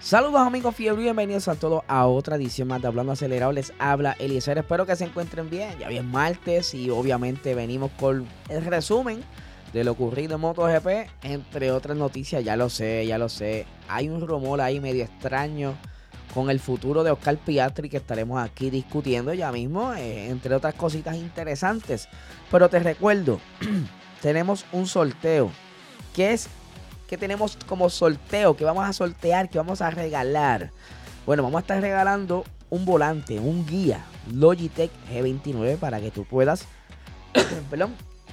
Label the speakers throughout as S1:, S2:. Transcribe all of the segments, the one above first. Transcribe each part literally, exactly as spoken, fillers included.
S1: Saludos amigos fiebre y bienvenidos a todos a otra edición más de Hablando Acelerado. Les habla Eliezer, espero que se encuentren bien. Ya bien martes y obviamente venimos con el resumen de lo ocurrido en MotoGP, entre otras noticias. Ya lo sé, ya lo sé, hay un rumor ahí medio extraño con el futuro de Oscar Piastri que estaremos aquí discutiendo ya mismo, eh, entre otras cositas interesantes. Pero te recuerdo, tenemos un sorteo. ¿Qué es? ¿Qué tenemos como sorteo? ¿Qué vamos a sortear? ¿Qué vamos a regalar? Bueno, vamos a estar regalando un volante, un guía Logitech G veintinueve para que tú puedas perdón,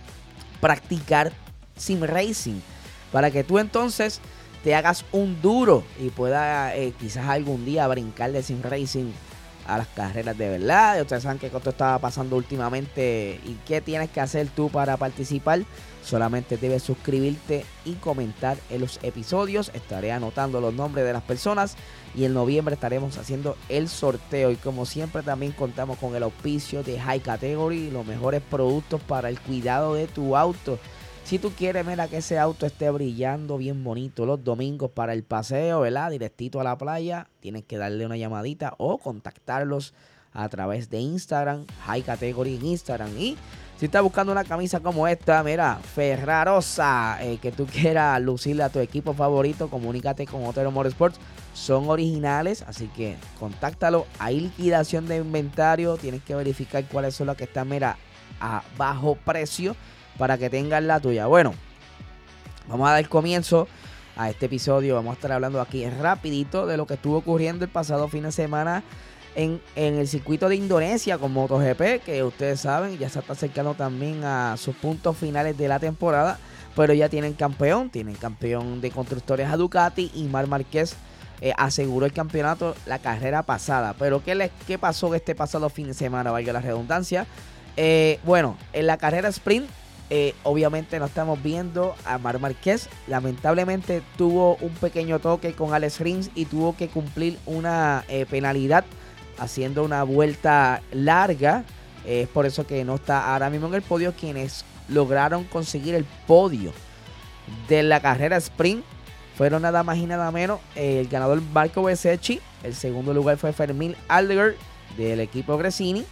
S1: practicar sim racing. Para que tú entonces te hagas un duro y puedas eh, quizás algún día brincar de sim racing a las carreras de verdad. Ustedes saben que esto estaba pasando últimamente y qué tienes que hacer tú para participar. Solamente debes suscribirte y comentar en los episodios. Estaré anotando los nombres de las personas y en noviembre estaremos haciendo el sorteo. Y como siempre también contamos con el auspicio de High Category, los mejores productos para el cuidado de tu auto. Si tú quieres, mira, que ese auto esté brillando bien bonito los domingos para el paseo, ¿verdad? Directito a la playa, tienes que darle una llamadita o contactarlos a través de Instagram, High Category en Instagram. Y si estás buscando una camisa como esta, mira, Ferrarosa, eh, que tú quieras lucirle a tu equipo favorito, comunícate con Otero Motorsports. Son originales, así que contáctalo. Hay liquidación de inventario, tienes que verificar cuáles son las que están, mira, a bajo precio, para que tengas la tuya. Bueno, vamos a dar comienzo a este episodio. Vamos a estar hablando aquí rapidito de lo que estuvo ocurriendo el pasado fin de semana en, en el circuito de Indonesia con MotoGP, que ustedes saben, ya se está acercando también a sus puntos finales de la temporada, pero ya tienen campeón, tienen campeón de constructores a Ducati, y Marc Márquez eh, aseguró el campeonato la carrera pasada. Pero ¿qué, les, qué pasó este pasado fin de semana? Valga la redundancia. Eh, bueno, en la carrera sprint, Eh, obviamente no estamos viendo a Marc Márquez. Lamentablemente tuvo un pequeño toque con Alex Rins y tuvo que cumplir una eh, penalidad haciendo una vuelta larga. Es eh, por eso que no está ahora mismo en el podio. Quienes lograron conseguir el podio de la carrera sprint fueron nada más y nada menos eh, el ganador Marco Bezzecchi. El segundo lugar fue Fermín Aldeguer del equipo Gresini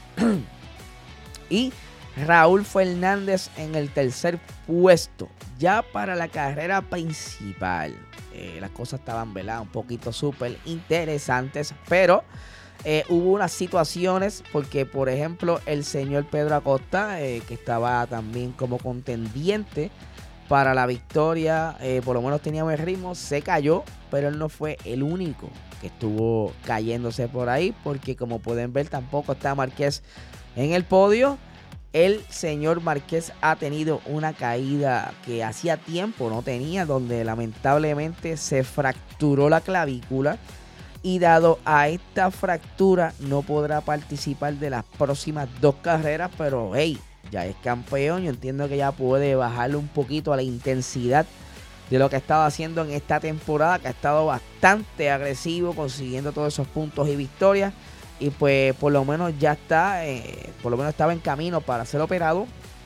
S1: y Raúl Fernández en el tercer puesto. Ya para la carrera principal, eh, las cosas estaban, ¿verdad?, un poquito súper interesantes, pero eh, hubo unas situaciones porque, por ejemplo, el señor Pedro Acosta, eh, que estaba también como contendiente para la victoria, eh, por lo menos tenía buen ritmo, se cayó, pero él no fue el único que estuvo cayéndose por ahí, porque como pueden ver tampoco está Márquez en el podio. El señor Márquez ha tenido una caída que hacía tiempo no tenía, donde lamentablemente se fracturó la clavícula, y dado a esta fractura no podrá participar de las próximas dos carreras, pero hey, ya es campeón. Yo entiendo que ya puede bajarle un poquito a la intensidad de lo que ha estado haciendo en esta temporada, que ha estado bastante agresivo, consiguiendo todos esos puntos y victorias. Y pues por lo menos ya está, eh, por lo menos estaba en camino para ser operado.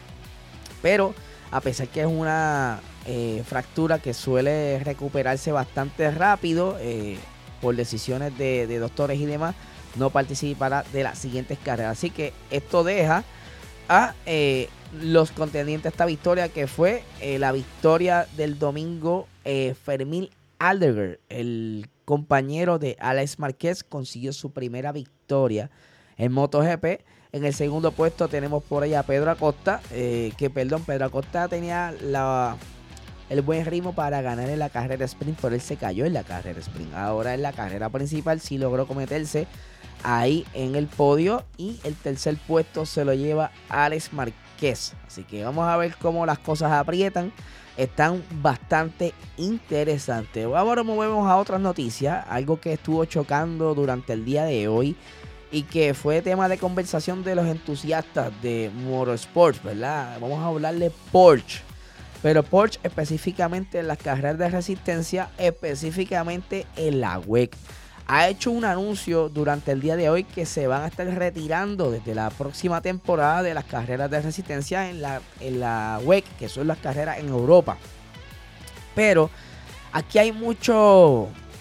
S1: Pero a pesar que es una eh, fractura que suele recuperarse bastante rápido, eh, por decisiones de, de doctores y demás, no participará de las siguientes carreras. Así que esto deja a eh, los contendientes a esta victoria, que fue eh, la victoria del domingo. eh, Fermín Aldeguer, el compañero de Alex Márquez, consiguió su primera victoria en MotoGP. En el segundo puesto tenemos por ahí a Pedro Acosta, eh, que perdón, Pedro Acosta tenía la, el buen ritmo para ganar en la carrera sprint, pero él se cayó en la carrera sprint. Ahora en la carrera principal sí logró cometerse ahí en el podio, y el tercer puesto se lo lleva Alex Márquez. Así que vamos a ver cómo las cosas aprietan. Están bastante interesantes. Ahora movemos a otras noticias. Algo que estuvo chocando durante el día de hoy y que fue tema de conversación de los entusiastas de Motorsports, ¿verdad? Vamos a hablar de Porsche. Pero Porsche específicamente en las carreras de resistencia, específicamente en la W E C. Ha hecho un anuncio durante el día de hoy que se van a estar retirando desde la próxima temporada de las carreras de resistencia en la, en la W E C, que son las carreras en Europa. Pero aquí hay mucho,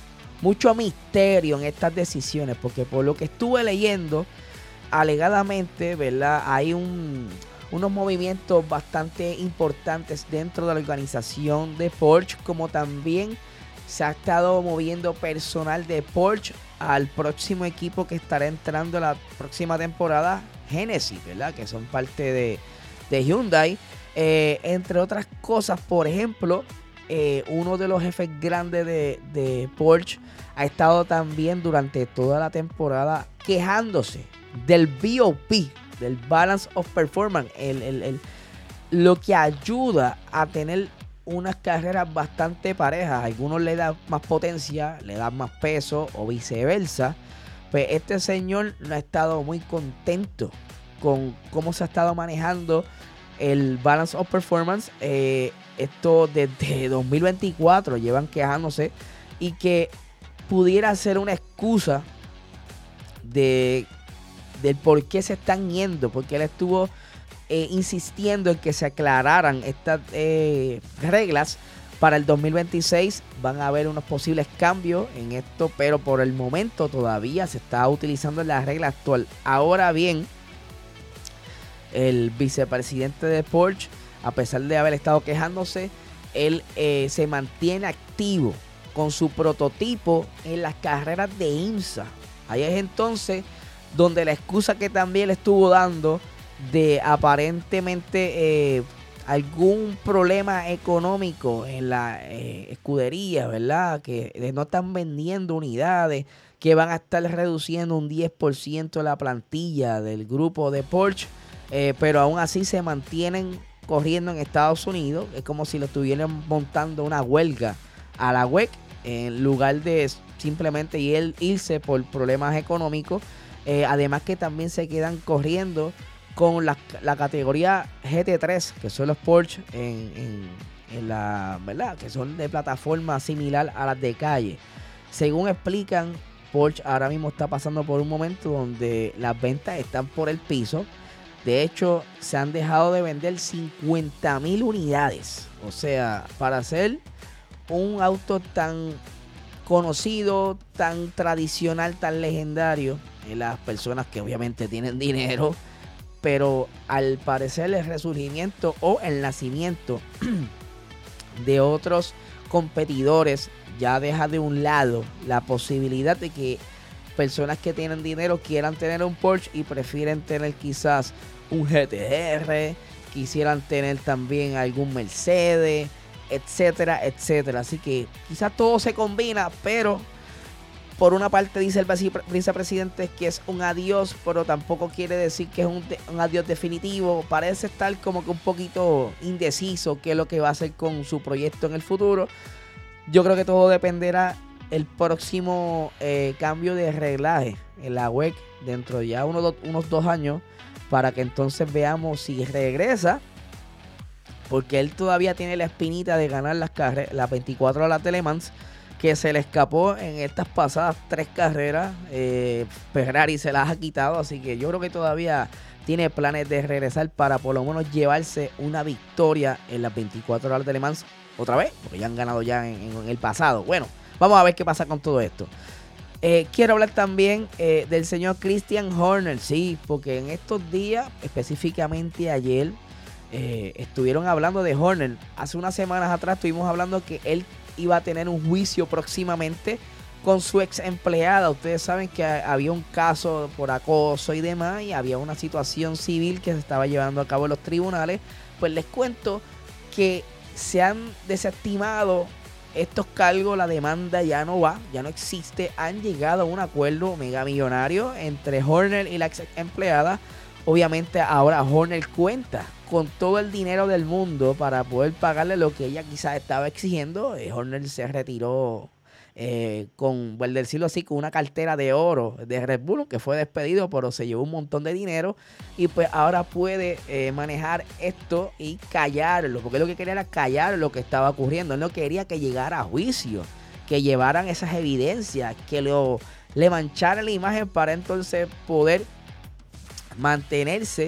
S1: mucho misterio en estas decisiones, porque por lo que estuve leyendo, alegadamente, ¿verdad? Hay un, unos movimientos bastante importantes dentro de la organización de Porsche, como también se ha estado moviendo personal de Porsche al próximo equipo que estará entrando la próxima temporada, Genesis, ¿verdad? Que son parte de, de Hyundai. Eh, entre otras cosas, por ejemplo, eh, uno de los jefes grandes de, de Porsche ha estado también durante toda la temporada quejándose del B O P, del Balance of Performance, el, el, el, lo que ayuda a tener unas carreras bastante parejas. Algunos le dan más potencia, le dan más peso o viceversa. Pues este señor no ha estado muy contento con cómo se ha estado manejando el Balance of Performance. Eh, esto desde dos mil veinticuatro llevan quejándose, y que pudiera ser una excusa de del por qué se están yendo, porque él estuvo Eh, insistiendo en que se aclararan estas eh, reglas para el dos mil veintiséis. Van a haber unos posibles cambios en esto, pero por el momento todavía se está utilizando la regla actual. Ahora bien, el vicepresidente de Porsche, a pesar de haber estado quejándose, él eh, se mantiene activo con su prototipo en las carreras de IMSA. Ahí es entonces donde la excusa que también le estuvo dando de aparentemente eh, algún problema económico en la eh, escudería, ¿verdad? Que no están vendiendo unidades, que van a estar reduciendo un diez por ciento la plantilla del grupo de Porsche, eh, pero aún así se mantienen corriendo en Estados Unidos. Es como si lo estuvieran montando una huelga a la W E C, en lugar de simplemente ir, irse por problemas económicos. Eh, además que también se quedan corriendo con la, la categoría G T tres, que son los Porsche en, en, en la, ¿verdad? Que son de plataforma similar a las de calle. Según explican, Porsche ahora mismo está pasando por un momento donde las ventas están por el piso. De hecho, se han dejado de vender cincuenta mil unidades. O sea, para hacer un auto tan conocido, tan tradicional, tan legendario, en las personas que obviamente tienen dinero, pero al parecer el resurgimiento o el nacimiento de otros competidores ya deja de un lado la posibilidad de que personas que tienen dinero quieran tener un Porsche y prefieren tener quizás un G T R, quisieran tener también algún Mercedes, etcétera, etcétera. Así que quizás todo se combina, pero por una parte dice el vicepresidente que es un adiós, pero tampoco quiere decir que es un, un adiós definitivo. Parece estar como que un poquito indeciso qué es lo que va a hacer con su proyecto en el futuro. Yo creo que todo dependerá el próximo eh, cambio de reglaje en la W E C dentro de ya uno, do, unos dos años, para que entonces veamos si regresa, porque él todavía tiene la espinita de ganar las, carre- las veinticuatro horas de Le Mans, que se le escapó en estas pasadas tres carreras. eh, Ferrari se las ha quitado, así que yo creo que todavía tiene planes de regresar para por lo menos llevarse una victoria en las veinticuatro horas de Le Mans otra vez, porque ya han ganado ya en, en el pasado. Bueno, vamos a ver qué pasa con todo esto. Eh, quiero hablar también eh, del señor Christian Horner, sí, porque en estos días, específicamente ayer, eh, estuvieron hablando de Horner. Hace unas semanas atrás estuvimos hablando que él iba a tener un juicio próximamente con su ex empleada. Ustedes saben que había un caso por acoso y demás, y había una situación civil que se estaba llevando a cabo en los tribunales. Pues les cuento que se han desestimado estos cargos, la demanda ya no va, ya no existe. Han llegado a un acuerdo mega millonario entre Horner y la ex empleada. Obviamente ahora Horner cuenta con todo el dinero del mundo para poder pagarle lo que ella quizás estaba exigiendo. Eh, Horner se retiró eh, con, por decirlo así, con una cartera de oro de Red Bull, que fue despedido, pero se llevó un montón de dinero, y pues ahora puede eh, manejar esto y callarlo, porque lo que quería era callar lo que estaba ocurriendo. Él no quería que llegara a juicio, que llevaran esas evidencias, que lo, le mancharan la imagen para entonces poder mantenerse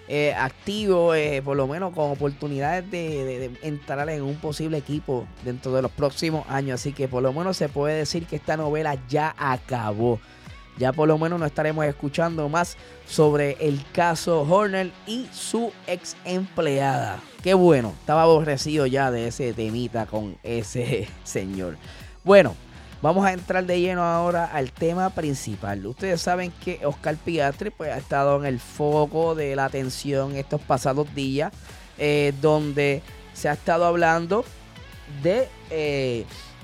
S1: eh, activo, eh, por lo menos con oportunidades de, de, de entrar en un posible equipo dentro de los próximos años. Así que por lo menos se puede decir que esta novela ya acabó. Ya por lo menos no estaremos escuchando más sobre el caso Horner y su ex empleada. Qué bueno, estaba aborrecido ya de ese temita con ese señor. Bueno, vamos a entrar de lleno ahora al tema principal. Ustedes saben que Oscar Piastri pues, ha estado en el foco de la atención estos pasados días, eh, donde se ha estado hablando de eh,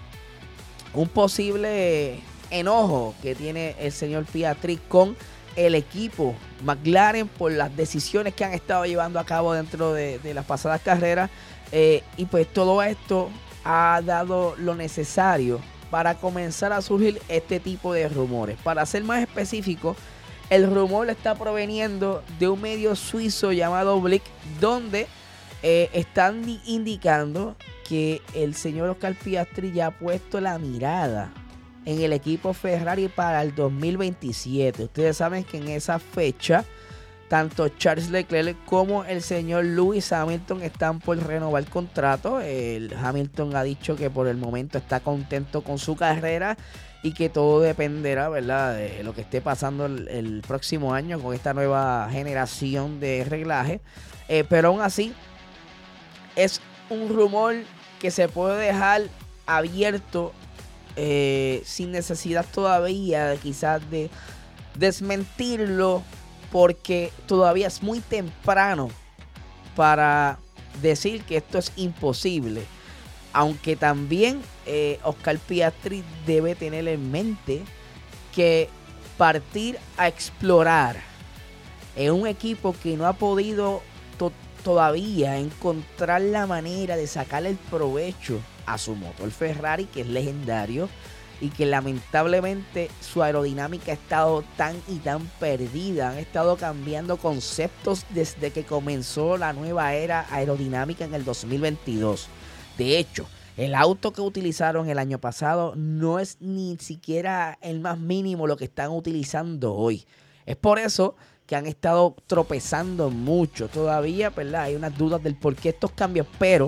S1: un posible enojo que tiene el señor Piastri con el equipo McLaren por las decisiones que han estado llevando a cabo dentro de, de las pasadas carreras, eh, y pues todo esto ha dado lo necesario para comenzar a surgir este tipo de rumores. Para ser más específico, el rumor está proveniendo de un medio suizo llamado Blick, donde eh, están indicando que el señor Oscar Piastri ya ha puesto la mirada en el equipo Ferrari para el dos mil veintisiete. Ustedes saben que en esa fecha tanto Charles Leclerc como el señor Lewis Hamilton están por renovar el contrato. El Hamilton ha dicho que por el momento está contento con su carrera y que todo dependerá, ¿verdad?, de lo que esté pasando el, el próximo año con esta nueva generación de reglaje. Eh, pero aún así es un rumor que se puede dejar abierto, Eh, sin necesidad todavía de quizás de desmentirlo, porque todavía es muy temprano para decir que esto es imposible. Aunque también eh, Oscar Piastri debe tener en mente que partir a explorar en un equipo que no ha podido to- todavía encontrar la manera de sacarle el provecho a su motor Ferrari, que es legendario y que lamentablemente su aerodinámica ha estado tan y tan perdida. Han estado cambiando conceptos desde que comenzó la nueva era aerodinámica en el dos mil veintidós. De hecho, el auto que utilizaron el año pasado no es ni siquiera el más mínimo lo que están utilizando hoy. Es por eso que han estado tropezando mucho. Todavía, ¿verdad?, hay unas dudas del por qué estos cambios, pero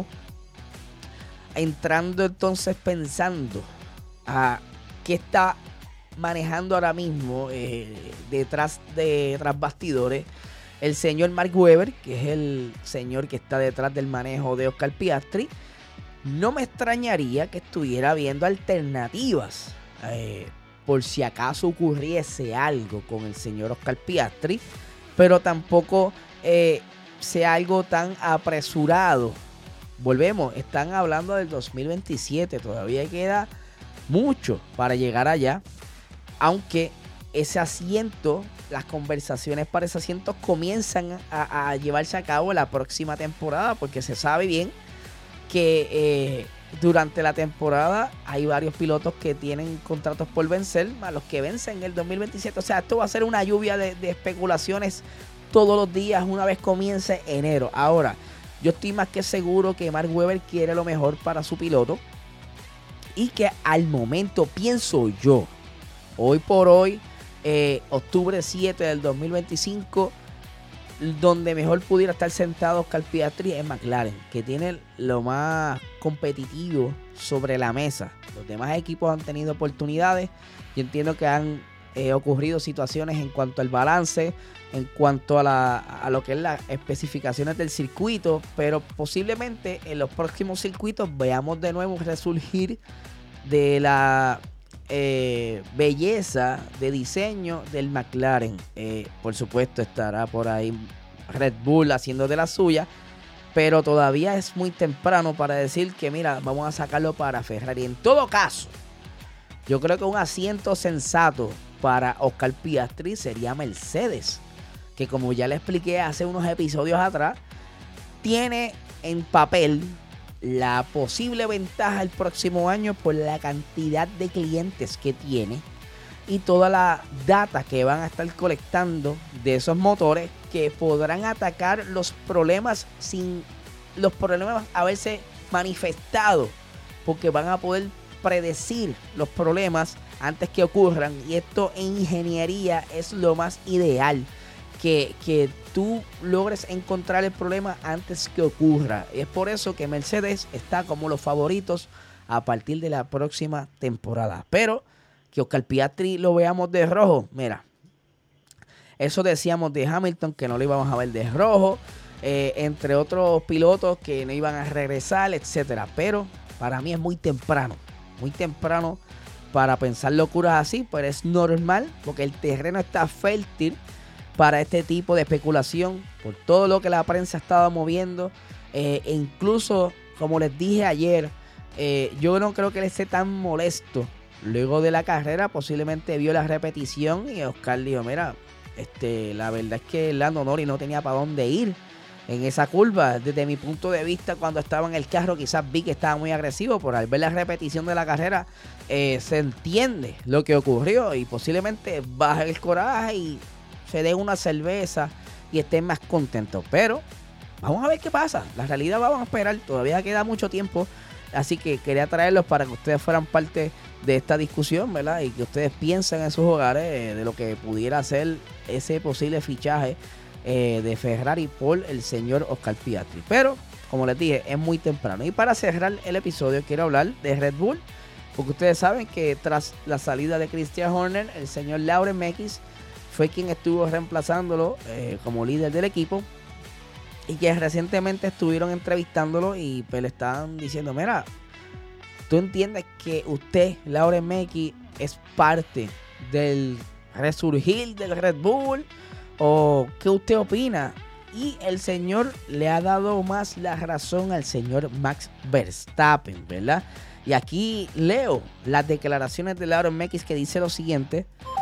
S1: entrando entonces pensando a qué está manejando ahora mismo eh, detrás de tras bastidores el señor Mark Webber, que es el señor que está detrás del manejo de Oscar Piastri, no me extrañaría que estuviera viendo alternativas eh, por si acaso ocurriese algo con el señor Oscar Piastri, pero tampoco eh, sea algo tan apresurado. Volvemos, están hablando del dos mil veintisiete, todavía queda mucho para llegar allá, aunque ese asiento, las conversaciones para ese asiento comienzan a, a llevarse a cabo la próxima temporada, porque se sabe bien que eh, durante la temporada hay varios pilotos que tienen contratos por vencer, más los que vencen en el dos mil veintisiete. O sea, esto va a ser una lluvia de, de especulaciones todos los días una vez comience enero. Ahora, yo estoy más que seguro que Mark Webber quiere lo mejor para su piloto y que al momento, pienso yo, hoy por hoy, eh, octubre siete del dos mil veinticinco, donde mejor pudiera estar sentado Oscar Piastri es McLaren, que tiene lo más competitivo sobre la mesa. Los demás equipos han tenido oportunidades. Yo entiendo que han eh, ocurrido situaciones en cuanto al balance, en cuanto a, la, a lo que es las especificaciones del circuito, pero posiblemente en los próximos circuitos veamos de nuevo resurgir de la eh, belleza de diseño del McLaren. Eh, por supuesto estará por ahí Red Bull haciendo de la suya, pero todavía es muy temprano para decir que mira, vamos a sacarlo para Ferrari. En todo caso, yo creo que un asiento sensato para Oscar Piastri sería Mercedes, que como ya le expliqué hace unos episodios atrás, tiene en papel la posible ventaja el próximo año por la cantidad de clientes que tiene y toda la data que van a estar colectando de esos motores, que podrán atacar los problemas sin los problemas haberse manifestado, porque van a poder predecir los problemas antes que ocurran, y esto en ingeniería es lo más ideal que, que tú logres encontrar el problema antes que ocurra. Y es por eso que Mercedes está como los favoritos a partir de la próxima temporada. Pero que Oscar Piastri lo veamos de rojo, mira, eso decíamos de Hamilton, que no lo íbamos a ver de rojo, eh, entre otros pilotos que no iban a regresar, etcétera. Pero para mí es muy temprano, muy temprano para pensar locuras así, pero es normal porque el terreno está fértil para este tipo de especulación por todo lo que la prensa estaba moviendo. Eh, e incluso, como les dije ayer, eh, yo no creo que él esté tan molesto. Luego de la carrera posiblemente vio la repetición y Oscar dijo, mira, este, la verdad es que Lando Norris no tenía para dónde ir en esa curva. Desde mi punto de vista, cuando estaba en el carro, quizás vi que estaba muy agresivo. Por al ver la repetición de la carrera, eh, se entiende lo que ocurrió y posiblemente baje el coraje y se dé una cerveza y estén más contentos. Pero vamos a ver qué pasa. La realidad vamos a esperar. Todavía queda mucho tiempo. Así que quería traerlos para que ustedes fueran parte de esta discusión, ¿verdad? Y que ustedes piensen en sus hogares eh, de lo que pudiera ser ese posible fichaje eh, de Ferrari por el señor Oscar Piastri. Pero, como les dije, es muy temprano. Y para cerrar el episodio, quiero hablar de Red Bull. Porque ustedes saben que tras la salida de Christian Horner, el señor Lauren Mekies fue quien estuvo reemplazándolo eh, como líder del equipo. Y que recientemente estuvieron entrevistándolo y pues le estaban diciendo, mira, ¿tú entiendes que usted, Lauren Mekies, es parte del resurgir del Red Bull? ¿O qué usted opina? Y el señor le ha dado más la razón al señor Max Verstappen, ¿verdad? Y aquí leo las declaraciones de Lauren Mekies, que dice lo siguiente: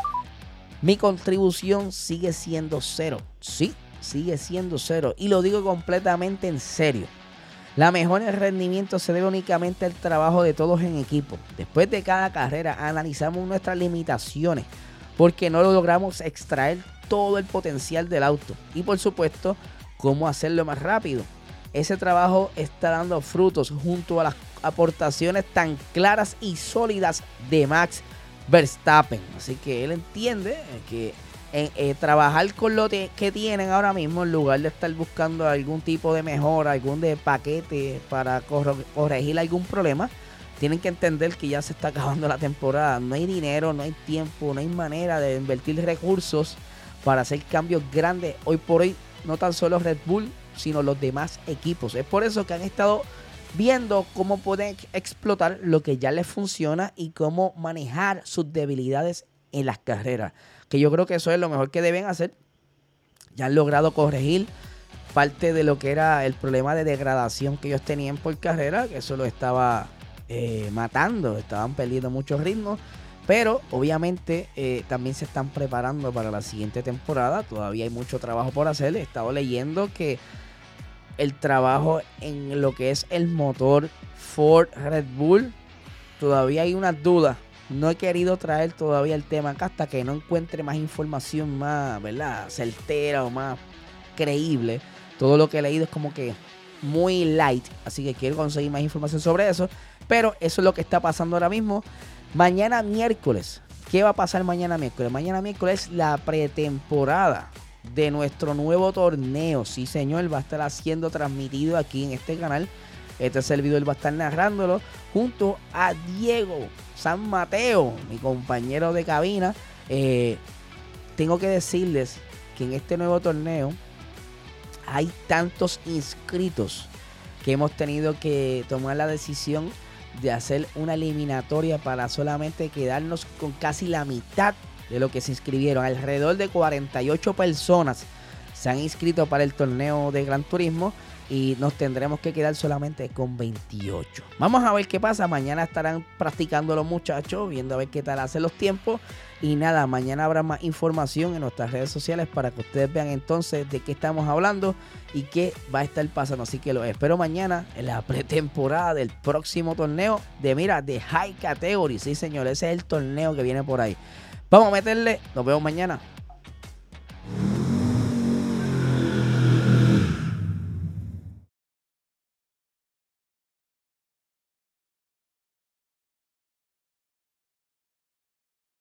S1: mi contribución sigue siendo cero. Sí, sigue siendo cero. Y lo digo completamente en serio. La mejora en el rendimiento se debe únicamente al trabajo de todos en equipo. Después de cada carrera analizamos nuestras limitaciones porque no logramos extraer todo el potencial del auto. Y por supuesto, cómo hacerlo más rápido. Ese trabajo está dando frutos junto a las aportaciones tan claras y sólidas de Max Verstappen. Así que él entiende que en, eh, trabajar con lo te, que tienen ahora mismo, en lugar de estar buscando algún tipo de mejora, algún de paquete para corre, corregir algún problema, tienen que entender que ya se está acabando la temporada. No hay dinero, no hay tiempo, no hay manera de invertir recursos para hacer cambios grandes hoy por hoy, no tan solo Red Bull, sino los demás equipos. Es por eso que han estado viendo cómo pueden explotar lo que ya les funciona y cómo manejar sus debilidades en las carreras. Que yo creo que eso es lo mejor que deben hacer. Ya han logrado corregir parte de lo que era el problema de degradación que ellos tenían por carrera, que eso lo estaba eh, matando, estaban perdiendo muchos ritmos. Pero obviamente eh, también se están preparando para la siguiente temporada. Todavía hay mucho trabajo por hacer. He estado leyendo que el trabajo en lo que es el motor Ford Red Bull, todavía hay unas dudas. No he querido traer todavía el tema acá hasta que no encuentre más información más, ¿verdad?, certera o más creíble. Todo lo que he leído es como que muy light, así que quiero conseguir más información sobre eso. Pero eso es lo que está pasando ahora mismo. Mañana miércoles, ¿qué va a pasar mañana miércoles? Mañana miércoles es la pretemporada de nuestro nuevo torneo. Sí, señor, va a estar siendo transmitido aquí en este canal. Este servidor va a estar narrándolo junto a Diego San Mateo, mi compañero de cabina. Eh, tengo que decirles que en este nuevo torneo hay tantos inscritos que hemos tenido que tomar la decisión de hacer una eliminatoria para solamente quedarnos con casi la mitad de lo que se inscribieron. Alrededor de cuarenta y ocho personas se han inscrito para el torneo de Gran Turismo y nos tendremos que quedar solamente con veintiocho. Vamos a ver qué pasa. Mañana estarán practicando los muchachos, viendo a ver qué tal hacen los tiempos. Y nada, mañana habrá más información en nuestras redes sociales para que ustedes vean entonces de qué estamos hablando y qué va a estar pasando. Así que lo espero mañana en la pretemporada del próximo torneo de, mira, de High Category. Sí, señor, ese es el torneo que viene por ahí. Vamos a meterle. Nos vemos mañana.